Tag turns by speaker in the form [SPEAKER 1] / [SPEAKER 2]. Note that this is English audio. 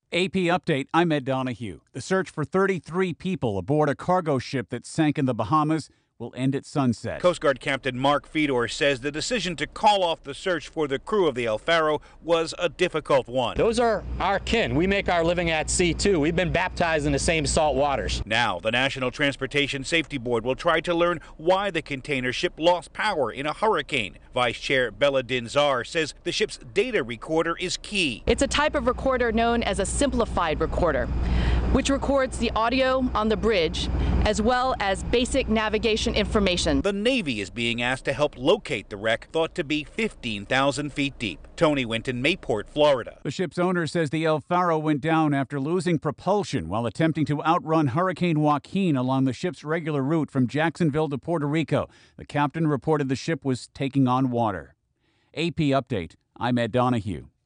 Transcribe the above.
[SPEAKER 1] AP Update, I'm Ed Donahue. The search for 33 people aboard a cargo ship that sank in the Bahamas will end at sunset.
[SPEAKER 2] Coast Guard Captain Mark Fedor says the decision to call off the search for the crew of the El Faro was a difficult one.
[SPEAKER 3] Those are our kin. We make our living at sea, too. We've been baptized in the same salt waters.
[SPEAKER 2] Now, the National Transportation Safety Board will try to learn why the container ship lost power in a hurricane. Vice Chair Bella Dinzar says the ship's data recorder is key.
[SPEAKER 4] It's a type of recorder known as a simplified recorder, which records the audio on the bridge as well as basic navigation information.
[SPEAKER 2] The Navy is being asked to help locate the wreck, thought to be 15,000 feet deep. Tony Winton, Mayport, Florida.
[SPEAKER 1] The ship's owner says the El Faro went down after losing propulsion while attempting to outrun Hurricane Joaquin along the ship's regular route from Jacksonville to Puerto Rico. The captain reported the ship was taking on water. AP Update, I'm Ed Donahue.